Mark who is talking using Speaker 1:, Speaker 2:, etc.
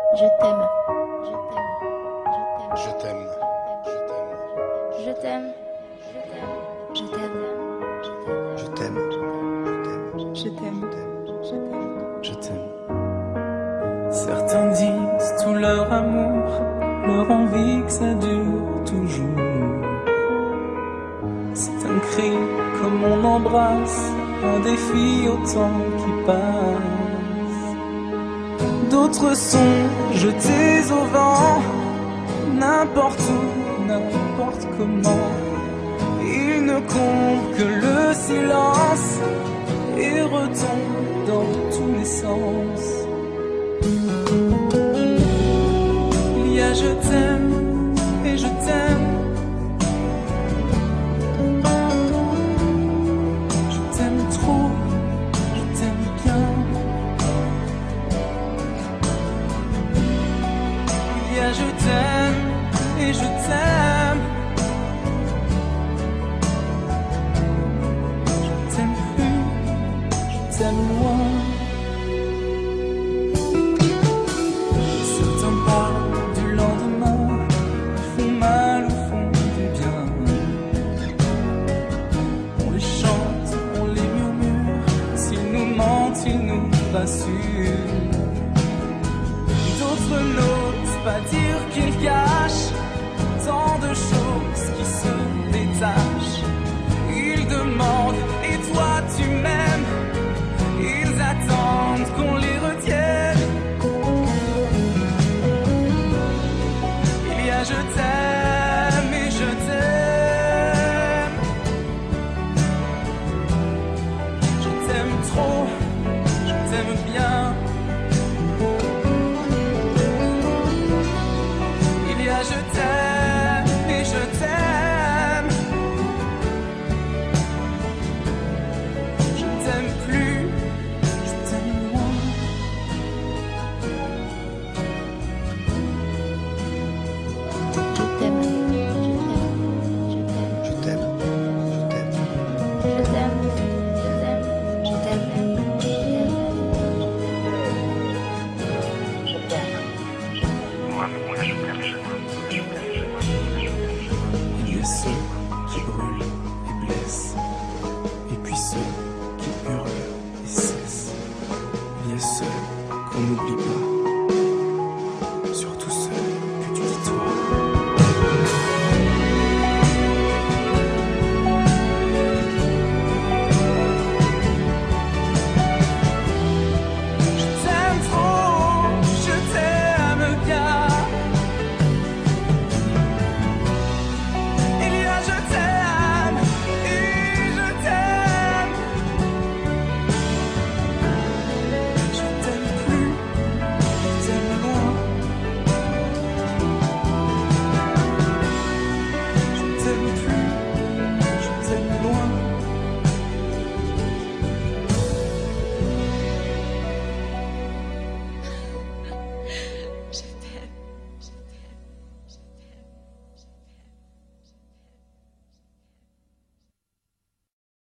Speaker 1: Je t'aime.
Speaker 2: Je t'aime.
Speaker 1: Je t'aime. Je t'aime.
Speaker 2: Je t'aime.
Speaker 3: Je t'aime.
Speaker 2: Je t'aime.
Speaker 4: Certains disent tout leur amour, leur envie que ça dure toujours. C'est un cri comme on embrasse, un défi au temps qui passe. D'autres sont jetés au vent, n'importe où, n'importe comment. Ils ne comptent que le silence et retombent dans tous les sens. Il y a je t'aime et je t'aime. Je t'aime trop, je t'aime bien. Il y a je t'aime et je t'aime. Je t'aime plus, je t'aime loin. Certains parlent du lendemain, font mal ou font du bien. On les chante, on les murmure, s'ils nous mentent, ils nous rassurent. D'autres n'osent pas dire qu'ils cachent tant de choses qui se détachent. Ils demandent, et toi tu m'aimes? Ils attendent qu'on les retienne. Il y a je t'aime et je t'aime. Je t'aime trop, je t'aime bien. Il y a je t'aime et je t'aime. Je t'aime plus, je t'aime loin.
Speaker 1: Je t'aime.
Speaker 2: Je t'aime.
Speaker 1: Je t'aime. Je t'aime.
Speaker 4: Il y a ceux qui brûlent et blessent, et puis ceux qui hurlent et cessent. Il y a ceux qu'on n'oublie pas,